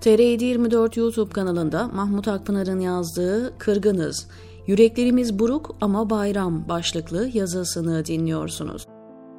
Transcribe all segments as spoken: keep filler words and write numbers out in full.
T R yedi yirmi dört YouTube kanalında Mahmut Akpınar'ın yazdığı Kırgınız, Yüreklerimiz Buruk ama Bayram başlıklı yazısını dinliyorsunuz.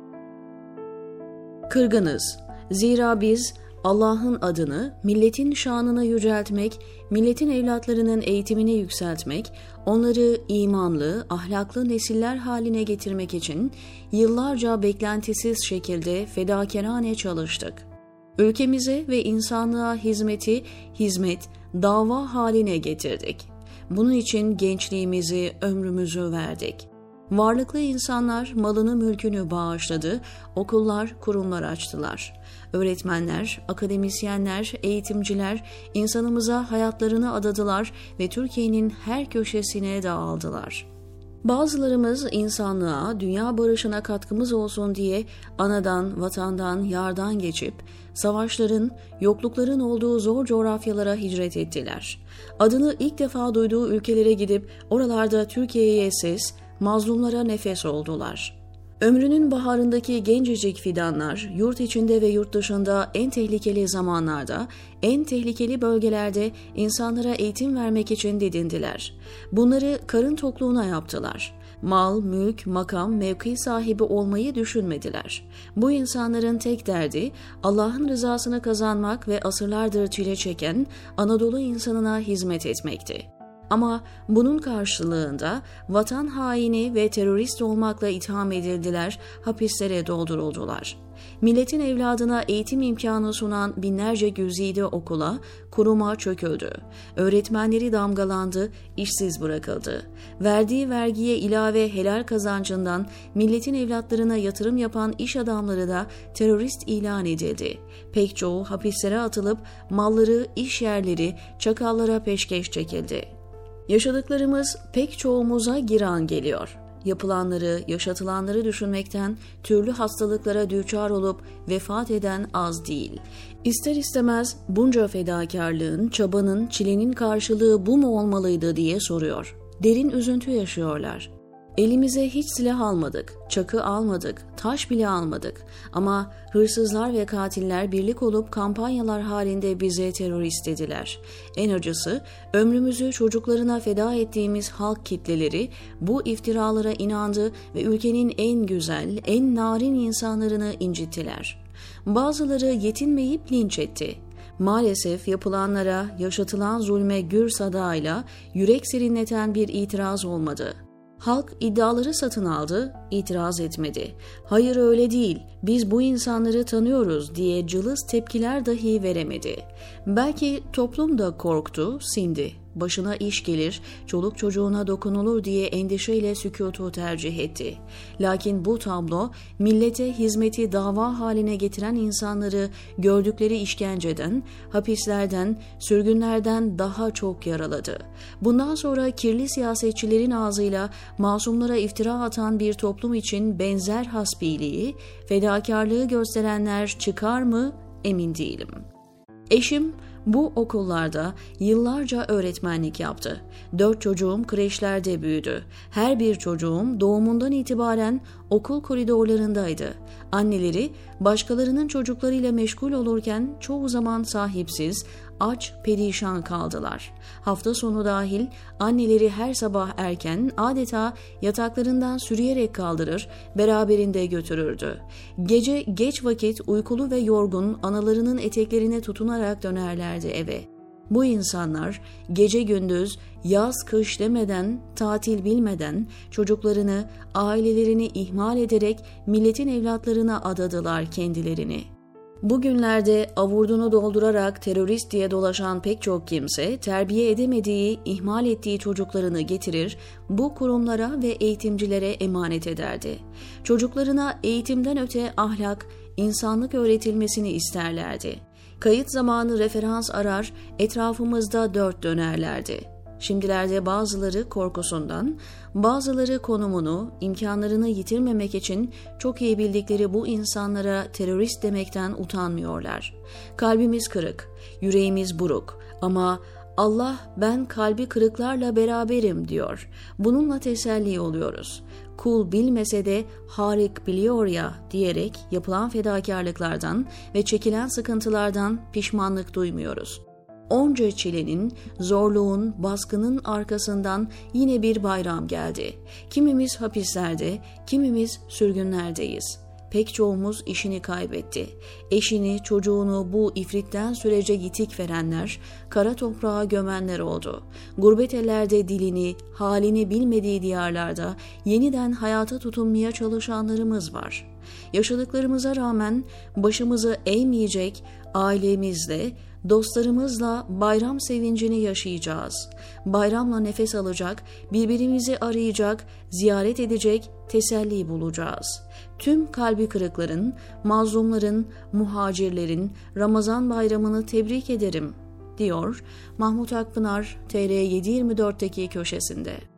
Kırgınız, zira biz Allah'ın adını, milletin şanını yüceltmek, milletin evlatlarının eğitimini yükseltmek, onları imanlı, ahlaklı nesiller haline getirmek için yıllarca beklentisiz şekilde fedakarane çalıştık. Ülkemize ve insanlığa hizmeti, hizmet, dava haline getirdik. Bunun için gençliğimizi, ömrümüzü verdik. Varlıklı insanlar malını mülkünü bağışladı, okullar, kurumlar açtılar. Öğretmenler, akademisyenler, eğitimciler insanımıza hayatlarını adadılar ve Türkiye'nin her köşesine dağıldılar. Bazılarımız insanlığa, dünya barışına katkımız olsun diye anadan, vatandan, yardan geçip savaşların, yoklukların olduğu zor coğrafyalara hicret ettiler. Adını ilk defa duyduğu ülkelere gidip oralarda Türkiye'ye ses, mazlumlara nefes oldular. Ömrünün baharındaki gencecik fidanlar, yurt içinde ve yurt dışında en tehlikeli zamanlarda, en tehlikeli bölgelerde insanlara eğitim vermek için didindiler. Bunları karın tokluğuna yaptılar. Mal, mülk, makam, mevki sahibi olmayı düşünmediler. Bu insanların tek derdi Allah'ın rızasını kazanmak ve asırlardır çile çeken Anadolu insanına hizmet etmekti. Ama bunun karşılığında vatan haini ve terörist olmakla itham edildiler, hapislere dolduruldular. Milletin evladına eğitim imkanı sunan binlerce güzide okula, kuruma çöküldü. Öğretmenleri damgalandı, işsiz bırakıldı. Verdiği vergiye ilave helal kazancından milletin evlatlarına yatırım yapan iş adamları da terörist ilan edildi. Pek çoğu hapislere atılıp malları, iş yerleri çakallara peşkeş çekildi. Yaşadıklarımız pek çoğumuza giran geliyor. Yapılanları, yaşatılanları düşünmekten türlü hastalıklara düçar olup vefat eden az değil. İster istemez bunca fedakarlığın, çabanın, çilenin karşılığı bu mu olmalıydı diye soruyor. Derin üzüntü yaşıyorlar. Elimize hiç silah almadık, çakı almadık, taş bile almadık. Ama hırsızlar ve katiller birlik olup kampanyalar halinde bize terörist dediler. En acısı, ömrümüzü çocuklarına feda ettiğimiz halk kitleleri bu iftiralara inandı ve ülkenin en güzel, en narin insanlarını incittiler. Bazıları yetinmeyip linç etti. Maalesef yapılanlara, yaşatılan zulme gür sadayla yürek serinleten bir itiraz olmadı. Halk iddiaları satın aldı, itiraz etmedi. Hayır öyle değil, biz bu insanları tanıyoruz diye cılız tepkiler dahi veremedi. Belki toplum da korktu, sindi. Başına iş gelir, çoluk çocuğuna dokunulur diye endişeyle sükutu tercih etti. Lakin bu tablo millete hizmeti dava haline getiren insanları gördükleri işkenceden, hapislerden, sürgünlerden daha çok yaraladı. Bundan sonra kirli siyasetçilerin ağzıyla masumlara iftira atan bir toplum için benzer hasbiliği, fedakarlığı gösterenler çıkar mı emin değilim. Eşim bu okullarda yıllarca öğretmenlik yaptı. Dört çocuğum kreşlerde büyüdü. Her bir çocuğum doğumundan itibaren okul koridorlarındaydı. Anneleri başkalarının çocuklarıyla meşgul olurken çoğu zaman sahipsiz, aç, perişan kaldılar. Hafta sonu dahil anneleri her sabah erken adeta yataklarından sürüyerek kaldırır, beraberinde götürürdü. Gece geç vakit uykulu ve yorgun analarının eteklerine tutunarak dönerlerdi eve. Bu insanlar gece gündüz, yaz kış demeden, tatil bilmeden çocuklarını, ailelerini ihmal ederek milletin evlatlarına adadılar kendilerini. Bugünlerde avurdunu doldurarak terörist diye dolaşan pek çok kimse terbiye edemediği, ihmal ettiği çocuklarını getirir, bu kurumlara ve eğitimcilere emanet ederdi. Çocuklarına eğitimden öte ahlak, insanlık öğretilmesini isterlerdi. Kayıt zamanı referans arar, etrafımızda dört dönerlerdi. Şimdilerde bazıları korkusundan, bazıları konumunu, imkanlarını yitirmemek için çok iyi bildikleri bu insanlara terörist demekten utanmıyorlar. Kalbimiz kırık, yüreğimiz buruk ama Allah ben kalbi kırıklarla beraberim diyor. Bununla teselli oluyoruz. Kul bilmese de Harik biliyor ya diyerek yapılan fedakarlıklardan ve çekilen sıkıntılardan pişmanlık duymuyoruz. Onca çilenin, zorluğun, baskının arkasından yine bir bayram geldi. Kimimiz hapislerde, kimimiz sürgünlerdeyiz. Pek çoğumuz işini kaybetti. Eşini, çocuğunu bu ifritten sürece yitik verenler, kara toprağa gömenler oldu. Gurbet ellerde dilini, halini bilmediği diyarlarda yeniden hayata tutunmaya çalışanlarımız var. Yaşadıklarımıza rağmen başımızı eğmeyecek, ailemizle, dostlarımızla bayram sevincini yaşayacağız. Bayramla nefes alacak, birbirimizi arayacak, ziyaret edecek, teselli bulacağız. Tüm kalbi kırıkların, mazlumların, muhacirlerin Ramazan bayramını tebrik ederim, diyor Mahmut Akpınar T R yedi yirmi dörtteki köşesinde.